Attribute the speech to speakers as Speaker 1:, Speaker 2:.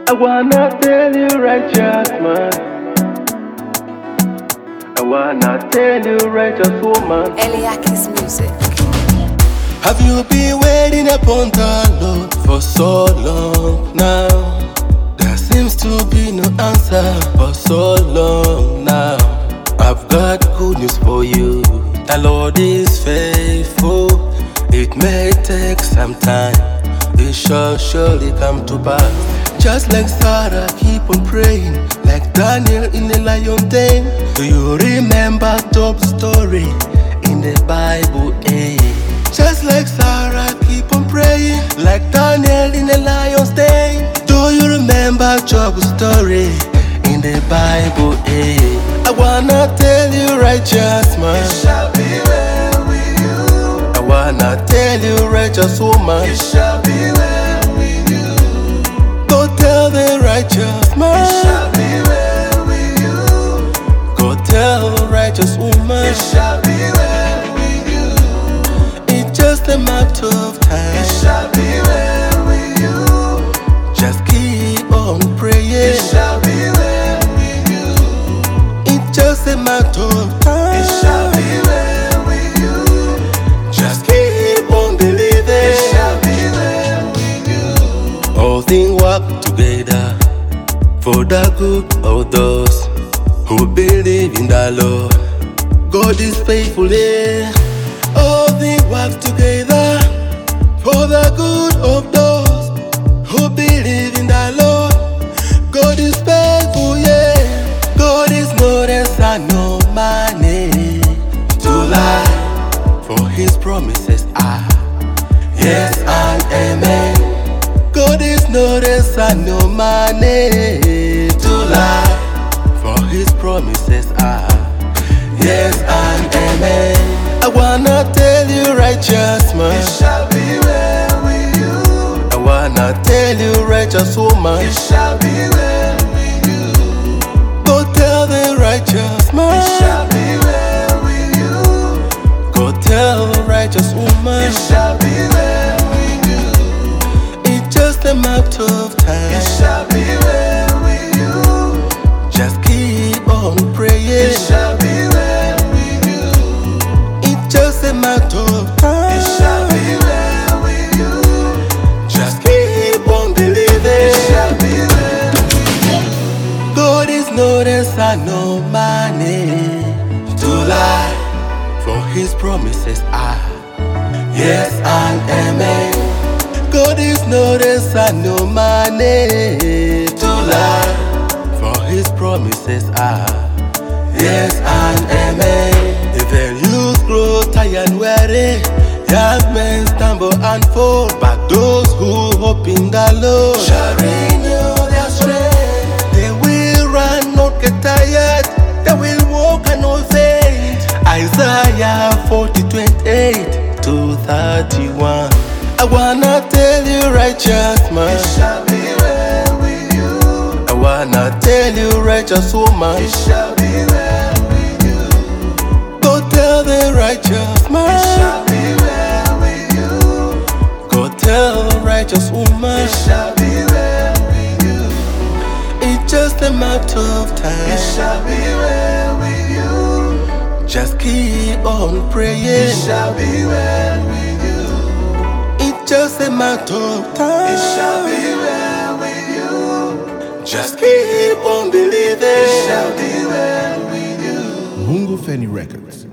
Speaker 1: I wanna tell you righteous man. I wanna tell you righteous woman.
Speaker 2: Eliakis Music.
Speaker 3: Have you been waiting upon the Lord for so long now? There seems to be no answer for so long now. I've got good news for you. The Lord is faithful. It may take some time. It shall surely come to pass. Just like Sarah, keep on praying. Like Daniel in the lion den. Do you remember Job's story in the Bible? Just like Sarah, keep on praying. Like Daniel in the lion's den. Do you remember Job's story in the Bible? I wanna tell you, righteous man,
Speaker 4: it shall be well with you.
Speaker 3: I wanna tell you, righteous woman,
Speaker 4: It shall be well with you.
Speaker 3: go tell the righteous man,
Speaker 4: It shall be well with you.
Speaker 3: go tell the righteous woman,
Speaker 4: It shall be well with you.
Speaker 3: it's just a matter of time.
Speaker 4: It shall be well with you.
Speaker 3: Just keep on praying.
Speaker 4: It shall be well with you.
Speaker 3: It's just a matter of time.
Speaker 4: It shall be well with you.
Speaker 3: Just keep on believing.
Speaker 4: It shall be well with you.
Speaker 3: All things work together for the good of those who believe in the Lord. God is faithful, yeah. All things work together for the good of those who believe in the Lord. God is faithful, yeah. God is not a son of money to lie, for His promises are yes and amen. God is not a son of money to lie, for His promises are yes and amen. I wanna tell you, righteous man,
Speaker 4: It shall be well with you.
Speaker 3: I wanna tell you, righteous woman,
Speaker 4: It shall be well with you.
Speaker 3: go tell the righteous man,
Speaker 4: It shall be well with you.
Speaker 3: go tell the righteous woman,
Speaker 4: It shall be well with you.
Speaker 3: it's just a matter of time.
Speaker 4: It shall be well with you.
Speaker 3: Just keep on praying.
Speaker 4: It shall be well with you.
Speaker 3: It's just a matter of time.
Speaker 4: It shall be well with you.
Speaker 3: Just keep on believing.
Speaker 4: It shall be well with you.
Speaker 3: God is not a son of money to lie, for His promises are yes and amen. God is not a son of money to lie, for His promises are yes and amen. Even youth grow tired and weary, young men stumble and fall, but those who hope in the Lord shall renew their strength. They will run, not get tired. They will walk and not faint. Isaiah 40:28-31. I wanna tell you, righteous man,
Speaker 4: It shall be well with you.
Speaker 3: I wanna tell you, righteous woman,
Speaker 4: It shall be well with you.
Speaker 3: go tell the righteous
Speaker 4: It
Speaker 3: man,
Speaker 4: shall be well with you.
Speaker 3: go tell the righteous woman,
Speaker 4: It shall be well with you.
Speaker 3: it's just a matter of
Speaker 4: It
Speaker 3: time.
Speaker 4: shall be well with you.
Speaker 3: Just keep on
Speaker 4: It
Speaker 3: praying.
Speaker 4: shall be well with you.
Speaker 3: It's just a matter of
Speaker 4: It
Speaker 3: time.
Speaker 4: shall be well with you.
Speaker 3: Just keep on believing.
Speaker 4: It shall be well with you.
Speaker 5: Mungu Feni Records.